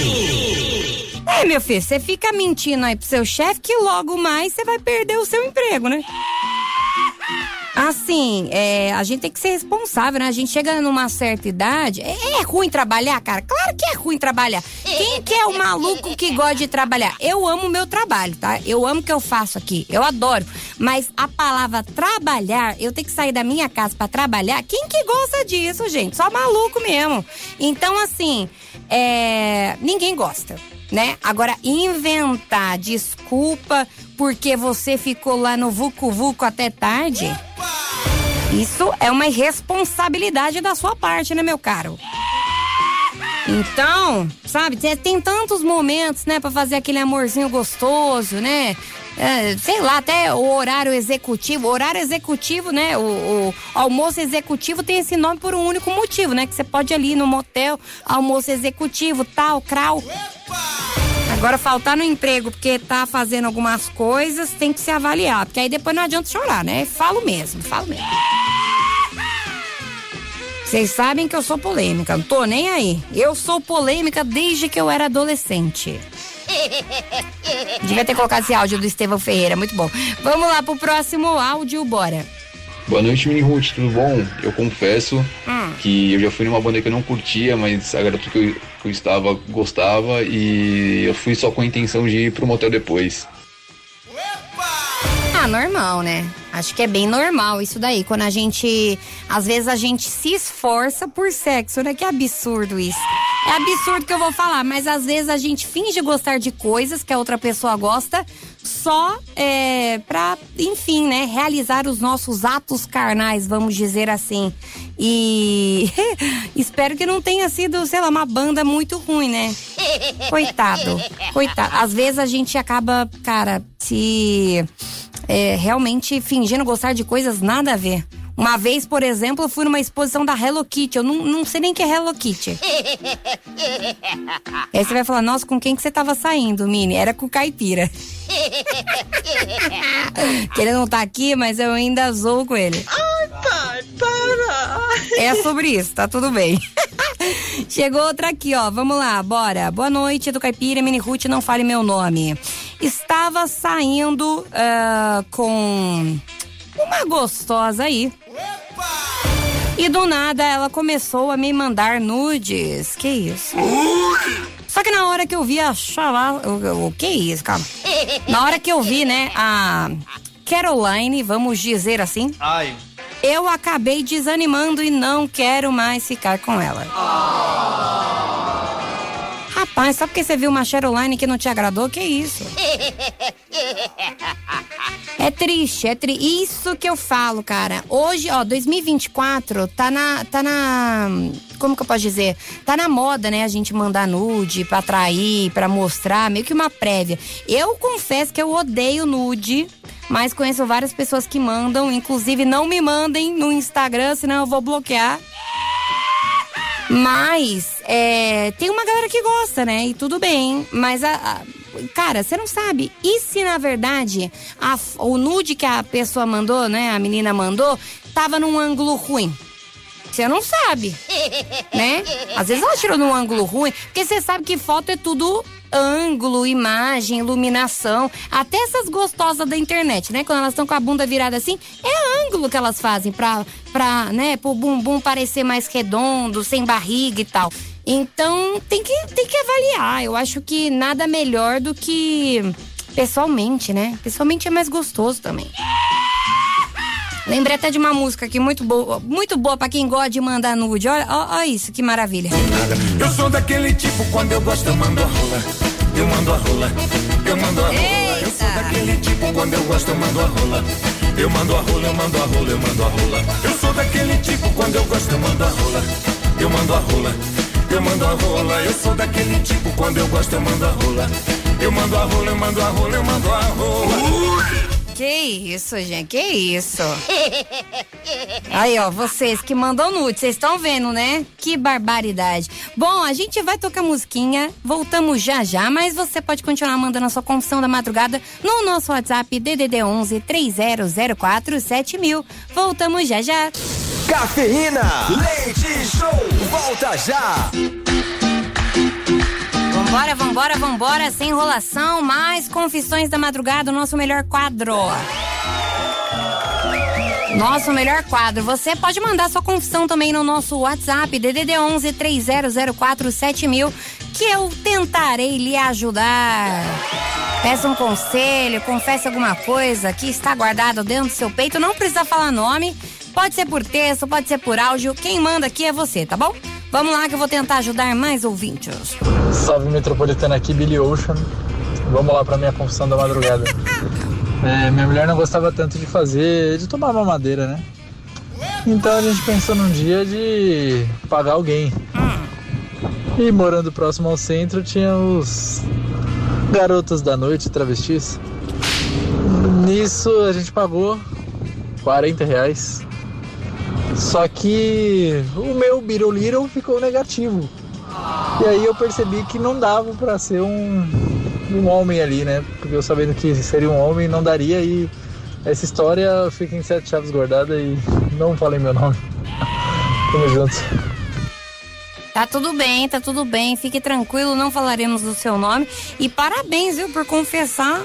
Speaker 3: Meu filho, você fica mentindo aí pro seu chefe que logo mais você vai perder o seu emprego, né? Assim, a gente tem que ser responsável, né? A gente chega numa certa idade. É ruim trabalhar, cara? Claro que é ruim trabalhar. Quem que é o maluco que gosta de trabalhar? Eu amo o meu trabalho, tá? Eu amo o que eu faço aqui. Eu adoro. Mas a palavra trabalhar, eu tenho que sair da minha casa pra trabalhar. Quem que gosta disso, gente? Só maluco mesmo. Então, assim, ninguém gosta, né? Agora, inventar desculpa porque você ficou lá no vucu-vucu até tarde, isso é uma irresponsabilidade da sua parte, né, meu caro? Então, sabe, tem tantos momentos, né, pra fazer aquele amorzinho gostoso, né? Sei lá, até o horário executivo. O horário executivo, né? O almoço executivo tem esse nome por um único motivo, né? Que você pode ir ali no motel, almoço executivo, tal, crau. Agora, faltar no emprego porque tá fazendo algumas coisas, tem que se avaliar. Porque aí depois não adianta chorar, né? Falo mesmo. Vocês sabem que eu sou polêmica, não tô nem aí. Eu sou polêmica desde que eu era adolescente. Devia ter colocado esse áudio do Estevão Ferreira, muito bom. Vamos lá pro próximo áudio, bora.
Speaker 2: Boa noite, Mini Ruth, tudo bom? Eu confesso que eu já fui numa banda que eu não curtia, mas a garota que eu estava gostava e eu fui só com a intenção de ir pro motel depois.
Speaker 3: Normal, né? Acho que é bem normal isso daí, quando a gente, às vezes a gente se esforça por sexo, né? Que absurdo isso. É absurdo que eu vou falar, mas às vezes a gente finge gostar de coisas que a outra pessoa gosta só pra, enfim, né? Realizar os nossos atos carnais, vamos dizer assim. E espero que não tenha sido, sei lá, uma banda muito ruim, né? Coitado. Às vezes a gente acaba, cara, se realmente fingindo gostar de coisas nada a ver. Uma vez, por exemplo, eu fui numa exposição da Hello Kitty. Eu não sei nem o que é Hello Kitty. Aí você vai falar, nossa, com quem que você tava saindo, Mini? Era com o Caipira. Que ele não tá aqui, mas eu ainda zoo com ele.
Speaker 11: Ai, pai, para!
Speaker 3: É sobre isso, tá tudo bem. Chegou outra aqui, ó. Vamos lá, bora. Boa noite, do Caipira, Mini Ruth, não fale meu nome. Estava saindo com uma gostosa aí. E do nada ela começou a me mandar nudes. Que isso? Só que na hora que eu vi a o que é isso, calma. Na hora que eu vi, né, a Caroline, vamos dizer assim.
Speaker 5: Ai.
Speaker 3: Eu acabei desanimando e não quero mais ficar com ela. Rapaz, Mas só porque você viu uma Cheroline que não te agradou, que isso? É triste, isso que eu falo, cara. Hoje, 2024, tá na... Como que eu posso dizer? Tá na moda, né? A gente mandar nude pra atrair, pra mostrar, meio que uma prévia. Eu confesso que eu odeio nude, mas conheço várias pessoas que mandam. Inclusive, não me mandem no Instagram, senão eu vou bloquear. Mas, tem uma galera que gosta, né? E tudo bem. Mas, cara, você não sabe. E se, na verdade, o nude que a pessoa mandou, né? A menina mandou, tava num ângulo ruim? Você não sabe, né? Às vezes ela tirou num ângulo ruim, porque você sabe que foto é tudo ângulo, imagem, iluminação. Até essas gostosas da internet, né? Quando elas estão com a bunda virada assim, é ângulo que elas fazem pra né, pro bumbum parecer mais redondo, sem barriga e tal. Então, tem que avaliar. Eu acho que nada melhor do que pessoalmente, né? Pessoalmente é mais gostoso também. Lembrei até de uma música aqui muito boa pra quem gosta de mandar nude. Olha isso, que maravilha.
Speaker 1: Eu sou daquele tipo, quando eu gosto eu mando a rola. Eu mando a rola, eu mando a rola.
Speaker 3: Eita.
Speaker 1: Eu sou daquele tipo, quando eu gosto eu mando a rola. Eu mando a rola, eu mando a rola, eu mando a rola. Eu sou daquele tipo, quando eu gosto eu mando a rola. Eu mando a rola, eu mando a rola. Eu sou daquele tipo, quando eu gosto eu mando a rola. Eu mando a rola, eu mando a rola, eu mando a rola.
Speaker 3: Que isso, gente, que isso. Aí, ó, vocês que mandam nude, vocês estão vendo, né? Que barbaridade. Bom, a gente vai tocar musiquinha, voltamos já, mas você pode continuar mandando a sua confissão da madrugada no nosso WhatsApp DDD 11 3004 7000. Voltamos já.
Speaker 1: Cafeína, leite show, volta já.
Speaker 3: Vambora, sem enrolação, mais confissões da madrugada, o nosso melhor quadro. Nosso melhor quadro. Você pode mandar sua confissão também no nosso WhatsApp, DDD 11 3004 7000, que eu tentarei lhe ajudar. Peça um conselho, confesse alguma coisa que está guardado dentro do seu peito, não precisa falar nome, pode ser por texto, pode ser por áudio, quem manda aqui é você, tá bom? Vamos lá que eu vou tentar ajudar mais ouvintes.
Speaker 5: Salve metropolitana, aqui Billy Ocean. Vamos lá pra minha confissão da madrugada. Minha mulher não gostava tanto de tomar mamadeira, né? Então a gente pensou num dia de pagar alguém. E morando próximo ao centro tinha os garotos da noite, travestis. Nisso a gente pagou R$40. Só que o meu Little ficou negativo. E aí eu percebi que não dava pra ser um homem ali, né? Porque eu sabendo que seria um homem não daria, e essa história fica em 7 chaves guardada e não falei meu nome. Tamo junto.
Speaker 3: Tá tudo bem, fique tranquilo, não falaremos do seu nome. E parabéns, viu, por confessar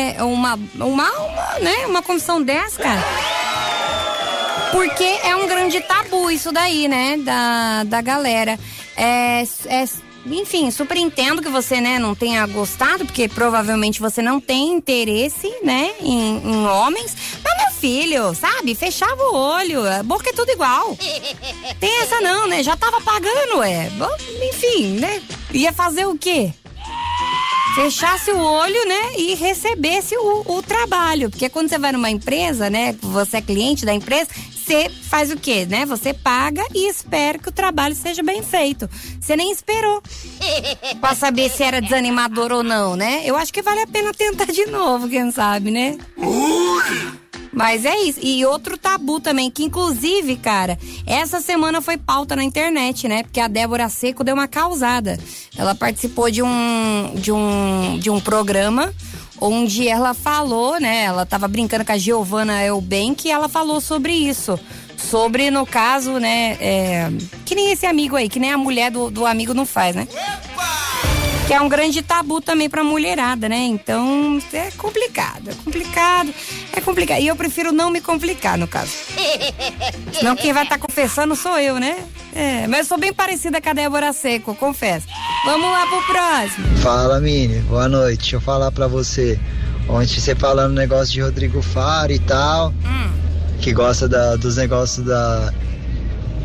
Speaker 3: uma confissão dessa, cara. Porque é um grande tabu isso daí, né, da galera. Enfim, super entendo que você, né, não tenha gostado, porque provavelmente você não tem interesse, né, em homens. Mas, meu filho, sabe, fechava o olho, a boca é tudo igual. Tem essa não, né, já tava pagando, Bom, enfim, né, ia fazer o quê? Fechasse o olho, né, e recebesse o trabalho. Porque quando você vai numa empresa, né, você é cliente da empresa, você faz o quê, né? Você paga e espera que o trabalho seja bem feito. Você nem esperou pra saber se era desanimador ou não, né? Eu acho que vale a pena tentar de novo, quem sabe, né? Mas é isso. E outro tabu também, que inclusive, cara, essa semana foi pauta na internet, né? Porque a Débora Seco deu uma causada. Ela participou de um programa onde ela falou, né? Ela tava brincando com a Giovana Eubank e ela falou sobre isso. Sobre, no caso, né? Que nem esse amigo aí, que nem a mulher do amigo não faz, né? Que é um grande tabu também pra mulherada, né? Então, é complicado. E eu prefiro não me complicar, no caso. Senão quem vai estar confessando sou eu, né? Mas eu sou bem parecida com a Débora Seco, confesso. Vamos lá pro próximo.
Speaker 6: Fala, Mini. Boa noite. Deixa eu falar pra você. Ontem você falando negócio de Rodrigo Faro e tal, que gosta dos negócios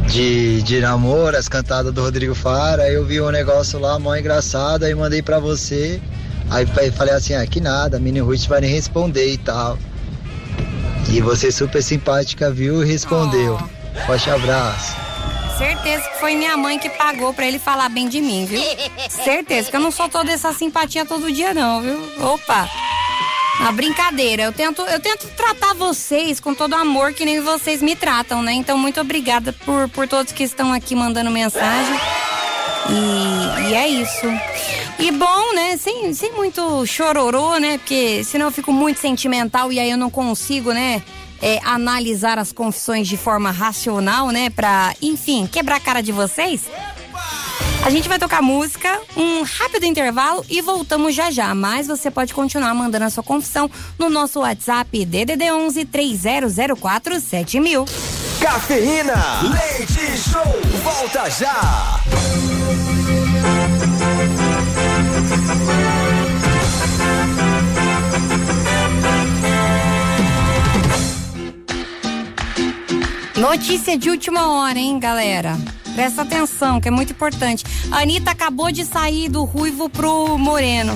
Speaker 6: de namoro, as cantadas do Rodrigo Faro. Aí eu vi um negócio lá, mó engraçado, aí mandei pra você. Aí falei assim, que nada, a Mini Ruth vai nem responder e tal. E você super simpática, viu? E respondeu. Forte abraço.
Speaker 3: Certeza que foi minha mãe que pagou pra ele falar bem de mim, viu? Certeza que eu não sou toda essa simpatia todo dia não, viu? Opa! Uma brincadeira, eu tento tratar vocês com todo amor que nem vocês me tratam, né? Então, muito obrigada por todos que estão aqui mandando mensagem. E é isso. E bom, né? Sem muito chororô, né? Porque senão eu fico muito sentimental e aí eu não consigo, né? Analisar as confissões de forma racional, né? Pra, enfim, quebrar a cara de vocês. A gente vai tocar música, um rápido intervalo e voltamos já já. Mas você pode continuar mandando a sua confissão no nosso WhatsApp DDD 11 3004 7000.
Speaker 1: Cafeína, leite show, volta já.
Speaker 3: Notícia de última hora, hein, galera? Presta atenção, que é muito importante. A Anitta acabou de sair do ruivo pro moreno.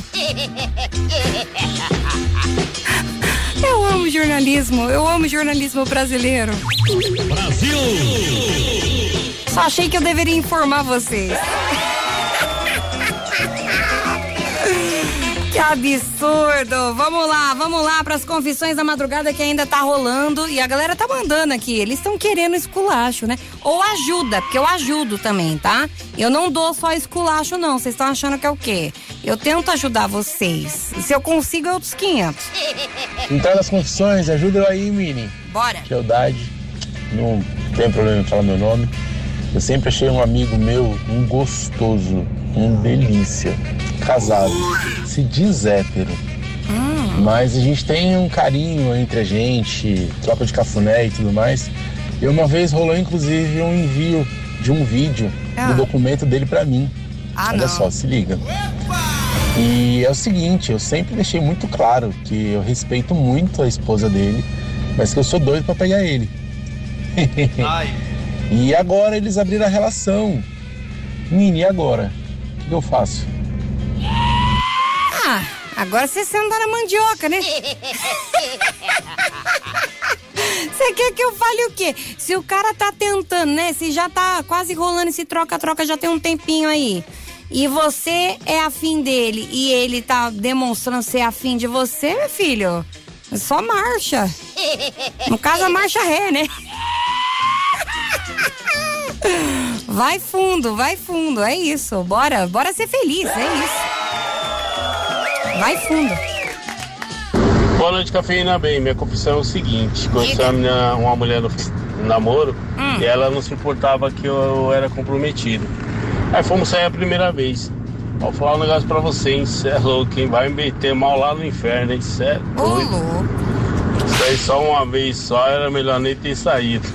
Speaker 3: Eu amo jornalismo brasileiro.
Speaker 11: Brasil!
Speaker 3: Só achei que eu deveria informar vocês. Que absurdo! Vamos lá para as confissões da madrugada que ainda tá rolando e a galera tá mandando aqui. Eles estão querendo esculacho, né? Ou ajuda, porque eu ajudo também, tá? Eu não dou só esculacho, não. Vocês estão achando que é o quê? Eu tento ajudar vocês. E se eu consigo, é outros 500.
Speaker 22: Então, nas confissões, ajuda eu aí, Mini.
Speaker 3: Bora.
Speaker 22: Fealdade, não tem problema em falar meu nome. Eu sempre achei um amigo meu um gostoso, um delícia, casado, se diz hétero. Mas a gente tem um carinho entre a gente, troca de cafuné e tudo mais. E uma vez rolou inclusive um envio de um vídeo do documento dele pra mim. Olha só, se liga. E é o seguinte, eu sempre deixei muito claro que eu respeito muito a esposa dele, mas que eu sou doido pra pegar ele. E agora eles abriram a relação. Nini, e agora? O que eu faço?
Speaker 3: Agora você anda na mandioca, né? Você quer que eu fale o quê? Se o cara tá tentando, né? Se já tá quase rolando esse troca-troca já tem um tempinho aí. E você é afim dele e ele tá demonstrando ser afim de você, meu filho, só marcha. No caso, a marcha ré, né? Vai fundo, é isso. Bora ser feliz, é isso. Vai fundo.
Speaker 12: Boa noite, Cafeína. Bem, minha confissão é o seguinte: conheci uma mulher no namoro e ela não se importava que eu era comprometido. Aí fomos sair a primeira vez. Vou falar um negócio pra você, hein? Cê é louco, quem vai me meter mal lá no inferno, hein? Cê é doido. Isso aí só uma vez só, era melhor nem ter saído.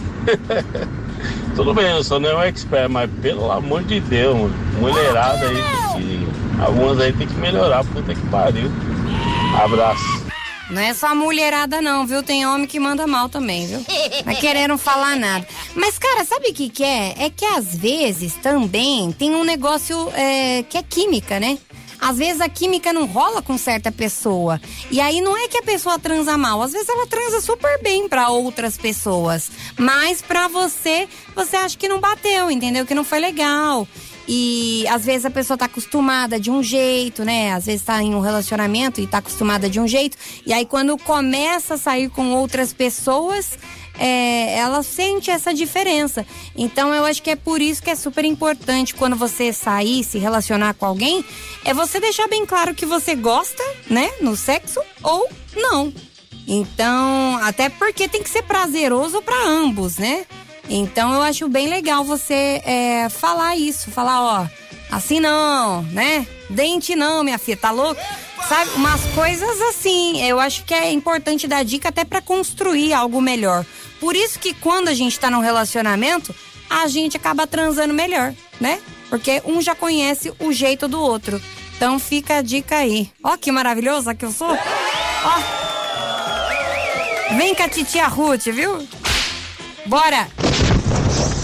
Speaker 12: Tudo bem, eu sou não expert, mas pelo amor de Deus, mano, mulherada aí, algumas aí tem que melhorar, puta que pariu. Abraço.
Speaker 3: Não é só mulherada não, viu? Tem homem que manda mal também, viu? Não querendo falar nada. Mas, cara, sabe o que é? É que às vezes também tem um negócio que é química, né? Às vezes a química não rola com certa pessoa. E aí não é que a pessoa transa mal. Às vezes ela transa super bem pra outras pessoas. Mas pra você acha que não bateu, entendeu? Que não foi legal. E às vezes a pessoa tá acostumada de um jeito, né? Às vezes tá em um relacionamento e tá acostumada de um jeito. E aí quando começa a sair com outras pessoas, ela sente essa diferença. Então eu acho que é por isso que é super importante quando você sair, se relacionar com alguém, é você deixar bem claro que você gosta, né? No sexo ou não. Então, até porque tem que ser prazeroso pra ambos, né? Então eu acho bem legal você falar isso, falar, ó, assim não, né? Dente não, minha filha, tá louco? Sabe, umas coisas assim, eu acho que é importante dar dica até pra construir algo melhor. Por isso que quando a gente tá num relacionamento, a gente acaba transando melhor, né? Porque um já conhece o jeito do outro. Então fica a dica aí. Ó que maravilhosa que eu sou. Ó. Vem com a titia Ruth, viu? Bora!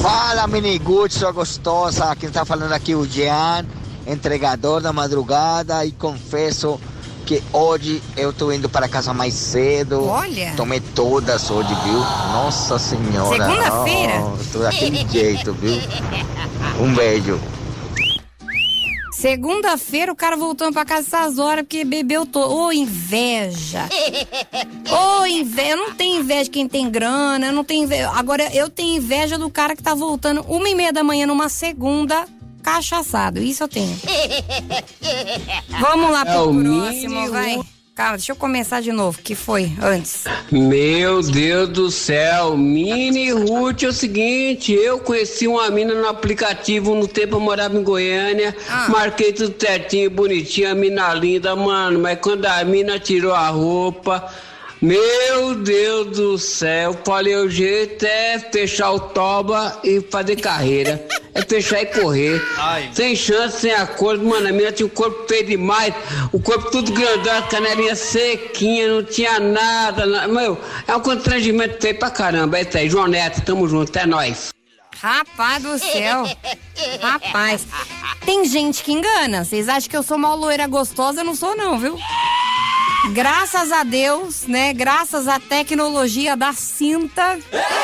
Speaker 6: Fala, Miniguti, sua gostosa. Quem tá falando aqui é o Jean, entregador da madrugada, e confesso que hoje eu tô indo para casa mais cedo.
Speaker 3: Olha!
Speaker 6: Tomei todas hoje, viu? Nossa Senhora!
Speaker 3: Segunda-feira?
Speaker 6: Tô daquele jeito, viu? Um beijo.
Speaker 3: Segunda-feira o cara voltando pra casa essas horas porque bebeu todo. Ô, inveja! Ô, inveja! Eu não tenho inveja de quem tem grana, eu não tenho inveja. Agora, eu tenho inveja do cara que tá voltando 1h30 da manhã numa segunda, cachaçado. Isso eu tenho. Vamos lá pro próximo, vai. Calma, deixa eu começar de novo. Que foi antes?
Speaker 7: Meu Deus do céu, Mini Ruth, é o seguinte, eu conheci uma mina no aplicativo no tempo eu morava em Goiânia, marquei tudo certinho, bonitinho, a mina linda, mano, mas quando a mina tirou a roupa, meu Deus do céu, falei, o jeito é fechar o toba e fazer carreira. É fechar e correr. Sem chance, sem acordo. Mano, a mina tinha o corpo feio demais. O corpo tudo grandão, a canelinha sequinha, não tinha nada. Meu, é um constrangimento feio pra caramba. É isso aí, João Neto, tamo junto, é nóis.
Speaker 3: Rapaz do céu. Rapaz. Tem gente que engana. Vocês acham que eu sou uma loira gostosa? Eu não sou não, viu? Graças a Deus, né? Graças à tecnologia da cinta,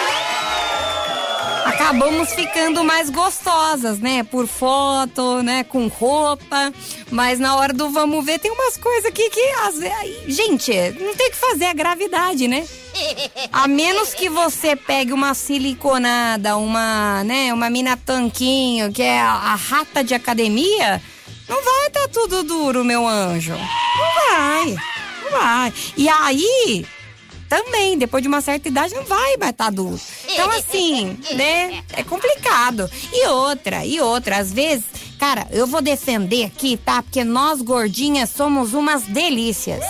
Speaker 3: acabamos ficando mais gostosas, né? Por foto, né? Com roupa. Mas na hora do vamos ver, tem umas coisas aqui que... Gente, não tem o que fazer, a gravidade, né? A menos que você pegue uma siliconada, uma mina tanquinho, que é a rata de academia, não vai estar tudo duro, meu anjo. Não vai. E aí, também, depois de uma certa idade, não vai mais estar duro. Então, assim, né, é complicado. E outra, às vezes, cara, eu vou defender aqui, tá? Porque nós, gordinhas, somos umas delícias.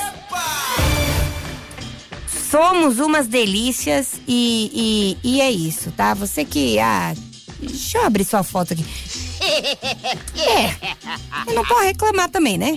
Speaker 3: Somos umas delícias e é isso, tá? Você que... deixa eu abrir sua foto aqui. Eu não posso reclamar também, né?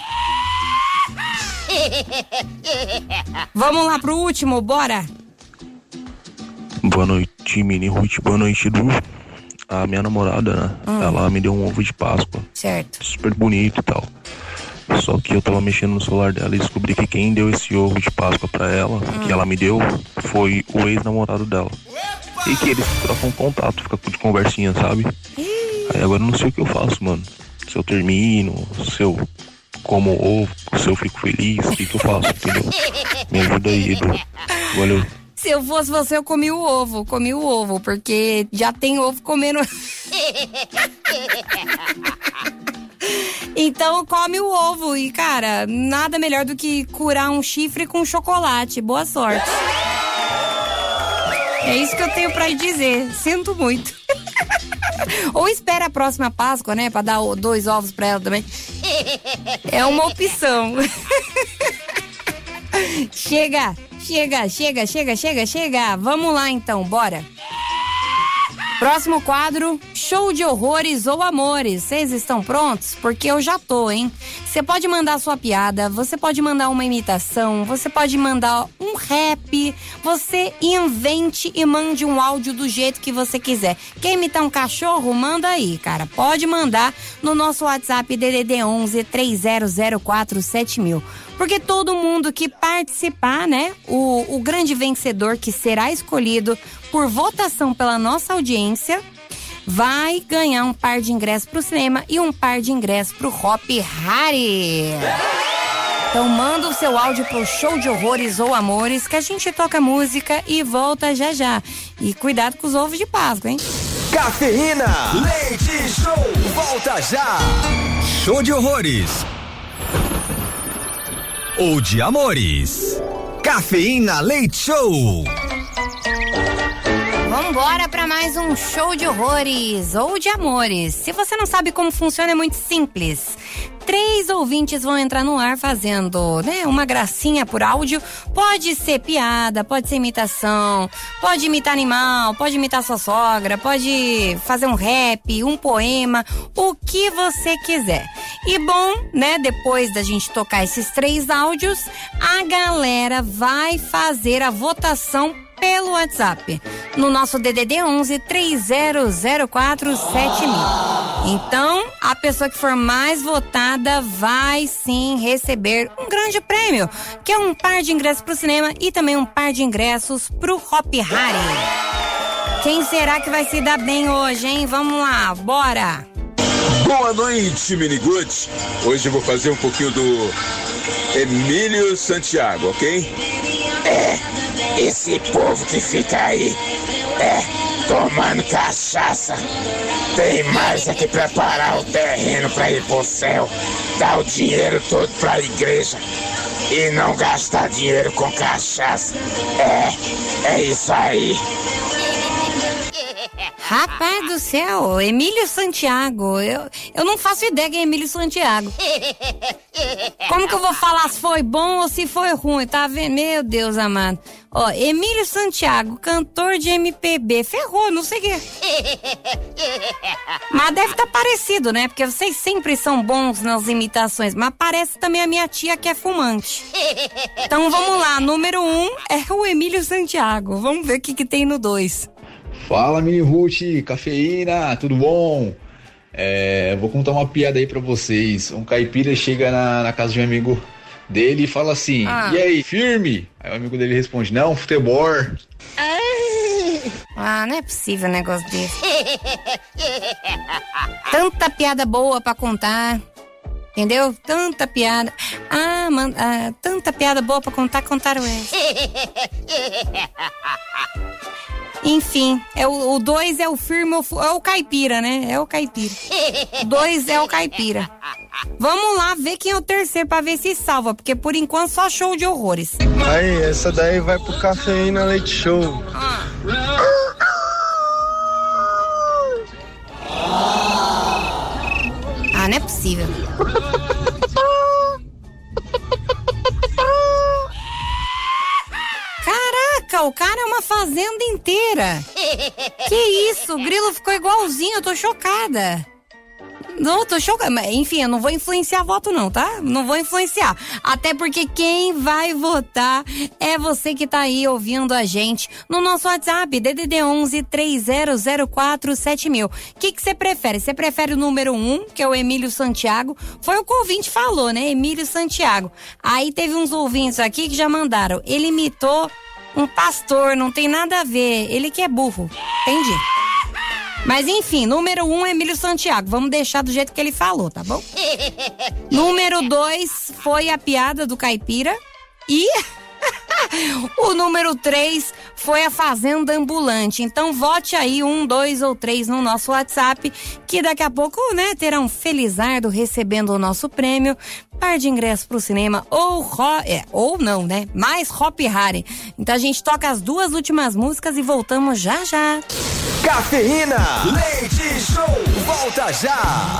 Speaker 3: Vamos lá pro último, bora!
Speaker 8: Boa noite, Mini Ruth. Boa noite, Edu. A minha namorada, né? Ela me deu um ovo de Páscoa.
Speaker 3: Certo.
Speaker 8: Super bonito e tal. Só que eu tava mexendo no celular dela e descobri que quem deu esse ovo de Páscoa pra ela, que ela me deu, foi o ex-namorado dela. E que eles trocam contato, ficam de conversinha, sabe? Aí agora eu não sei o que eu faço, mano. Se eu termino, se eu como ovo, se eu fico feliz, o que eu faço, entendeu? Me ajuda aí, Edu. Valeu.
Speaker 3: Se eu fosse você, eu comi o ovo, porque já tem ovo comendo. Então come o ovo e, cara, nada melhor do que curar um chifre com chocolate. Boa sorte. É isso que eu tenho pra dizer. Sinto muito. Ou espera a próxima Páscoa, né? Pra dar 2 ovos pra ela também. É uma opção. Chega. Vamos lá então, bora. Próximo quadro, show de horrores ou amores. Vocês estão prontos? Porque eu já tô, hein? Você pode mandar sua piada, você pode mandar uma imitação, você pode mandar um rap, você invente e mande um áudio do jeito que você quiser. Quer imitar um cachorro? Manda aí, cara. Pode mandar no nosso WhatsApp DDD 11 3004 7000. Porque todo mundo que participar, né? O grande vencedor que será escolhido por votação pela nossa audiência vai ganhar um par de ingressos pro cinema e um par de ingressos pro Hop Hari. Então manda o seu áudio pro show de horrores ou amores que a gente toca música e volta já já. E cuidado com os ovos de Páscoa, hein?
Speaker 1: Cafeína, leite show, volta já. Show de horrores ou de amores. Cafeína Leite Show.
Speaker 3: Vambora para mais um show de horrores ou de amores. Se você não sabe como funciona, é muito simples. 3 ouvintes vão entrar no ar fazendo, né, uma gracinha por áudio. Pode ser piada, pode ser imitação, pode imitar animal, pode imitar sua sogra, pode fazer um rap, um poema, o que você quiser. E bom, né, depois da gente tocar esses 3 áudios, a galera vai fazer a votação pelo WhatsApp, no nosso DDD 11 3004 7000. Então, a pessoa que for mais votada vai sim receber um grande prêmio, que é um par de ingressos pro cinema e também um par de ingressos pro Hopi Hari. Quem será que vai se dar bem hoje, hein? Vamos lá, bora!
Speaker 4: Boa noite, Miniguts. Hoje eu vou fazer um pouquinho do Emílio Santiago, ok?
Speaker 9: Esse povo que fica aí, tomando cachaça, tem mais é que preparar o terreno pra ir pro céu, dar o dinheiro todo pra igreja e não gastar dinheiro com cachaça. É isso aí.
Speaker 3: Rapaz do céu, Emílio Santiago, eu não faço ideia quem é Emílio Santiago. Como que eu vou falar se foi bom ou se foi ruim, tá vendo? Meu Deus amado. Ó, Emílio Santiago, cantor de MPB, ferrou, não sei o quê. Mas deve estar parecido, né? Porque vocês sempre são bons nas imitações, mas parece também a minha tia que é fumante. Então vamos lá, número 1 é o Emílio Santiago, vamos ver o que tem no 2.
Speaker 2: Fala, Mini Ruth, cafeína, tudo bom? Vou contar uma piada aí pra vocês. Um caipira chega na casa de um amigo dele e fala assim: e aí, firme? Aí o amigo dele responde: não, futebol.
Speaker 3: Não é possível um negócio desse. Tanta piada boa pra contar, entendeu? Tanta piada. Tanta piada boa pra contar, contaram essa. Enfim, o 2 é o firme, é o caipira, né? É o caipira. 2 é o caipira. Vamos lá ver quem é o terceiro pra ver se salva, porque por enquanto só show de horrores.
Speaker 16: Aí, essa daí vai pro Cafeína Leite Show.
Speaker 3: Não é possível. Caraca, o cara é uma fazenda inteira. Que isso, o grilo ficou igualzinho, eu tô chocada. Não, tô chocada. Enfim, eu não vou influenciar voto não, tá? Não vou influenciar. Até porque quem vai votar é você que tá aí ouvindo a gente no nosso WhatsApp, DDD 11 3004 7000. O que você prefere? Você prefere o número 1, que é o Emílio Santiago? Foi o que o ouvinte falou, né? Emílio Santiago. Aí teve uns ouvintes aqui que já mandaram. Ele imitou um pastor, não tem nada a ver. Ele que é burro. Entendi. Mas enfim, número 1 é Emílio Santiago. Vamos deixar do jeito que ele falou, tá bom? Número 2 foi a piada do caipira. E o número 3 foi a fazenda ambulante. Então vote aí 1, 2 ou 3 no nosso WhatsApp, que daqui a pouco, né, terá um Felizardo recebendo o nosso prêmio, par de ingressos pro cinema ou não, né? Mais Hopi Hari. Então a gente toca as 2 últimas músicas e voltamos já já.
Speaker 1: Cafeína, Leite Show, volta já.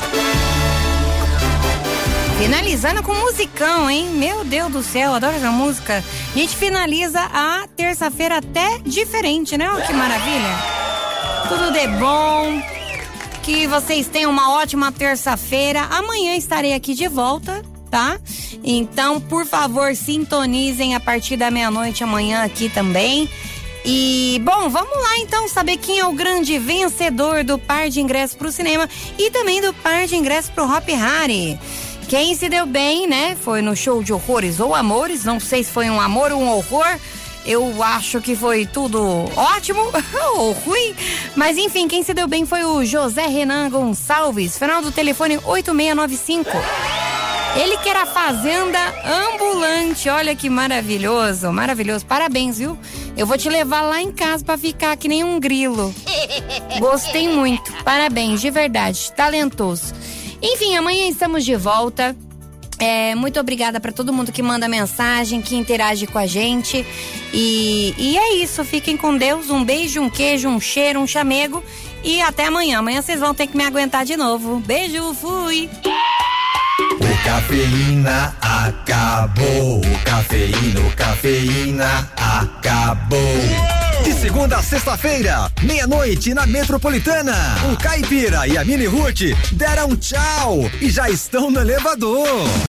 Speaker 3: Finalizando com musicão, hein? Meu Deus do céu, adoro essa música. A gente finaliza a terça-feira até diferente, né? Olha que maravilha. Tudo de bom. Que vocês tenham uma ótima terça-feira. Amanhã estarei aqui de volta, tá? Então, por favor, sintonizem a partir da meia-noite amanhã aqui também. E, bom, vamos lá então saber quem é o grande vencedor do par de ingressos pro cinema e também do par de ingressos pro Hopi Hari. Quem se deu bem, né? Foi no show de horrores ou amores, não sei se foi um amor ou um horror. Eu acho que foi tudo ótimo ou ruim. Mas enfim, quem se deu bem foi o José Renan Gonçalves, final do telefone 8695. Ele que era fazenda ambulante, olha que maravilhoso, maravilhoso, parabéns, viu? Eu vou te levar lá em casa pra ficar que nem um grilo. Gostei muito, parabéns, de verdade, talentoso. Enfim, amanhã estamos de volta. Muito obrigada pra todo mundo que manda mensagem, que interage com a gente. E é isso, fiquem com Deus, um beijo, um queijo, um cheiro, um chamego. E até amanhã, amanhã vocês vão ter que me aguentar de novo. Beijo, fui!
Speaker 1: O Cafeína acabou. O Cafeína acabou. De segunda a sexta-feira, meia-noite na Metropolitana. O Caipira e a Mini Ruth deram tchau e já estão no elevador.